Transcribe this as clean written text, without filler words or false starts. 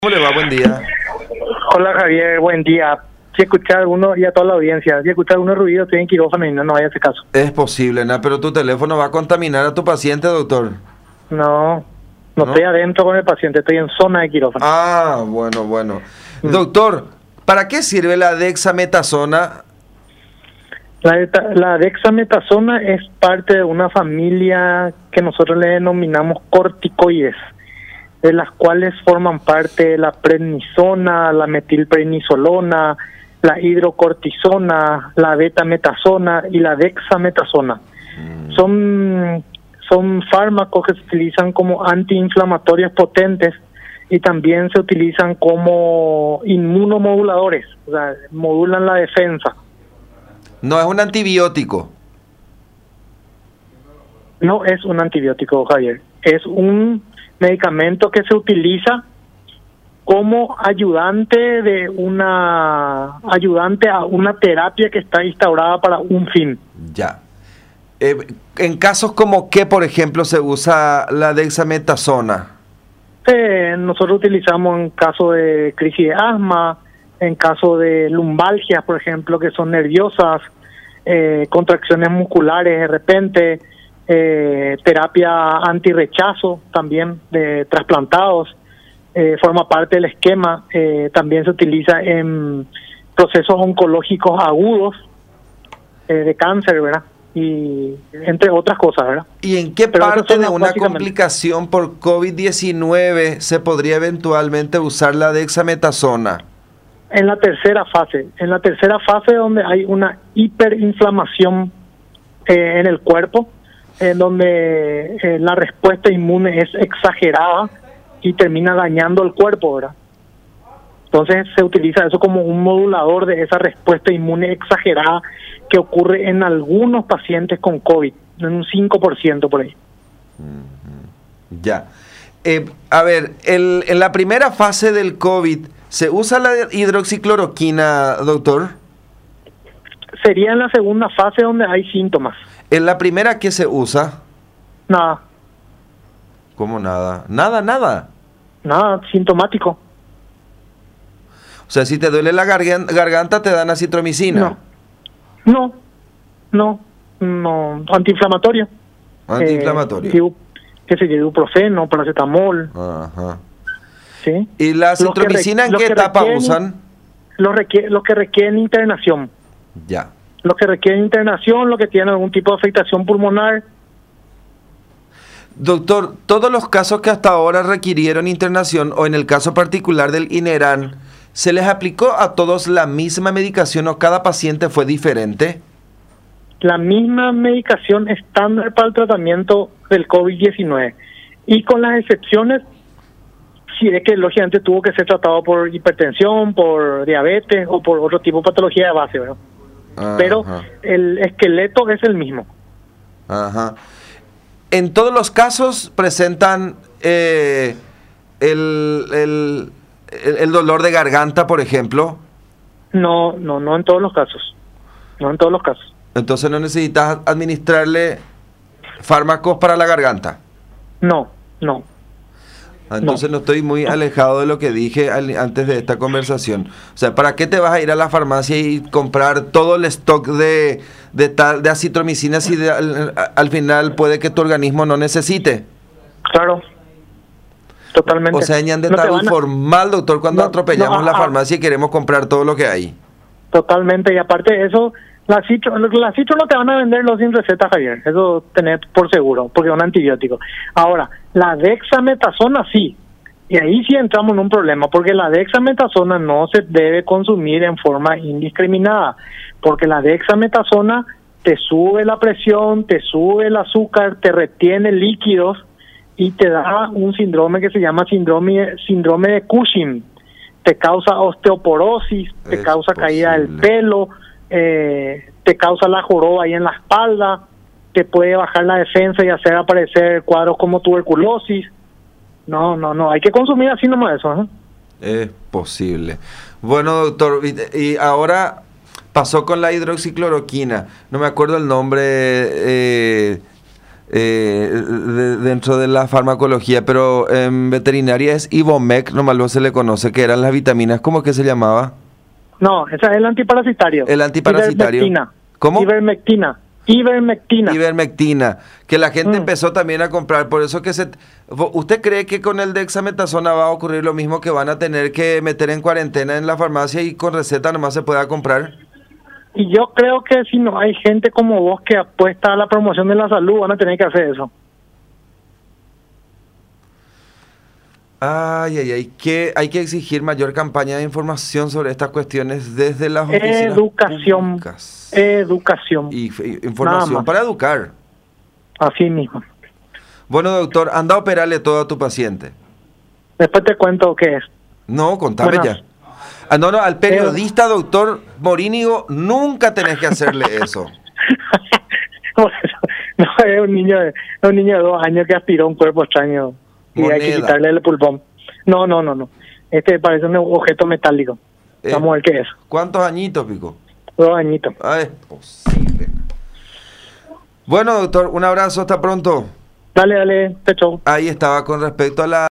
¿Cómo le va? Buen día. Hola Javier, buen día. Si escuchar alguno, y a toda la audiencia, si escuchar algunos ruidos, estoy en quirófano y no vaya a hacer caso. Es posible, ¿no? Pero tu teléfono va a contaminar a tu paciente, doctor. No, no ¿No? estoy adentro con el paciente, estoy en zona de quirófano. Ah, bueno. Doctor, ¿para qué sirve la dexametasona? La dexametasona es parte de una familia que nosotros le denominamos corticoides, de las cuales forman parte la prednisona, la metilprednisolona, la hidrocortisona, la betametasona y la dexametasona. Son fármacos que se utilizan como antiinflamatorios potentes y también se utilizan como inmunomoduladores, o sea, modulan la defensa. No es un antibiótico. No es un antibiótico, Javier, es un medicamento que se utiliza como ayudante a una terapia que está instaurada para un fin. Ya. En casos como qué, por ejemplo, se usa la dexametasona. Nosotros utilizamos en caso de crisis de asma, en caso de lumbalgias, por ejemplo, que son nerviosas, contracciones musculares de repente, terapia antirrechazo también de trasplantados, forma parte del esquema. También se utiliza en procesos oncológicos agudos de cáncer, ¿verdad? Y entre otras cosas, ¿verdad? ¿Y en qué Pero parte de una básicamente complicación por COVID-19 se podría eventualmente usar la dexametasona? en la tercera fase donde hay una hiperinflamación en el cuerpo, en donde la respuesta inmune es exagerada y termina dañando el cuerpo, ¿verdad? Entonces se utiliza eso como un modulador de esa respuesta inmune exagerada que ocurre en algunos pacientes con COVID, en un 5% por ahí. Ya. A ver, en la primera fase del COVID, ¿se usa la hidroxicloroquina, doctor? Sería en la segunda fase donde hay síntomas. ¿En la primera qué se usa? Nada, ¿Cómo nada? Nada. sintomático. O sea, si te duele la garganta, te dan acitromicina. No, antiinflamatorio. Antiinflamatorio. Que se ibuprofeno, paracetamol. Ajá. ¿Sí? ¿Y la acitromicina en qué etapa usan? Los que requieren internación. Ya. Los que requieren internación, los que tienen algún tipo de afectación pulmonar. Doctor, todos los casos que hasta ahora requirieron internación, o en el caso particular del INERAN, ¿se les aplicó a todos la misma medicación o cada paciente fue diferente? La misma medicación estándar para el tratamiento del COVID-19 y con las excepciones si es que lógicamente tuvo que ser tratado por hipertensión, por diabetes o por otro tipo de patología de base, ¿verdad? Ajá. Pero el esqueleto es el mismo. Ajá. En todos los casos presentan el dolor de garganta, por ejemplo. No en todos los casos. No en todos los casos. Entonces no necesitas administrarle fármacos para la garganta. No. Entonces no estoy muy alejado de lo que dije antes de esta conversación. O sea, ¿para qué te vas a ir a la farmacia y comprar todo el stock de acitromicina si al final puede que tu organismo no necesite? Claro. Totalmente. O sea, ñan de tal formal, doctor, cuando atropellamos la farmacia y queremos comprar todo lo que hay. Totalmente. Y aparte de eso, la citro no te van a vender los sin receta, Javier. Eso tenés por seguro, porque es un antibiótico. Ahora, la dexametasona sí. Y ahí sí entramos en un problema, porque la dexametasona no se debe consumir en forma indiscriminada, porque la dexametasona te sube la presión, te sube el azúcar, te retiene líquidos y te da un síndrome que se llama síndrome de Cushing. Te causa osteoporosis, te causa caída del pelo, te causa la joroba ahí en la espalda, te puede bajar la defensa y hacer aparecer cuadros como tuberculosis. No, hay que consumir así nomás eso, ¿eh? Es posible. Bueno, doctor, y ahora pasó con la hidroxicloroquina. No me acuerdo el nombre. dentro de la farmacología, pero en veterinaria es Ivomec, nomás lo se le conoce, que eran las vitaminas, ¿cómo que se llamaba? No, esa es el antiparasitario. El antiparasitario. Ivermectina. ¿Cómo? Ivermectina. Ivermectina, que la gente empezó también a comprar, por eso que ¿usted cree que con el dexametasona va a ocurrir lo mismo, que van a tener que meter en cuarentena en la farmacia y con receta nomás se pueda comprar? Y yo creo que si no hay gente como vos que apuesta a la promoción de la salud, van a tener que hacer eso. Que hay que exigir mayor campaña de información sobre estas cuestiones desde las oficinas públicas. Educación. Y información para educar. Así mismo. Bueno, doctor, anda a operarle todo a tu paciente. Después te cuento qué es. No, contame ya. No, al periodista, doctor Morínigo, nunca tenés que hacerle eso. No, es un niño de 2 años que aspiró un cuerpo extraño y hay que quitarle el pulmón. No. Este parece un objeto metálico. Vamos a ver qué es. ¿Cuántos añitos, Pico? 2 añitos. Es posible. Bueno, doctor, un abrazo, hasta pronto. Dale, chao. Ahí estaba con respecto a la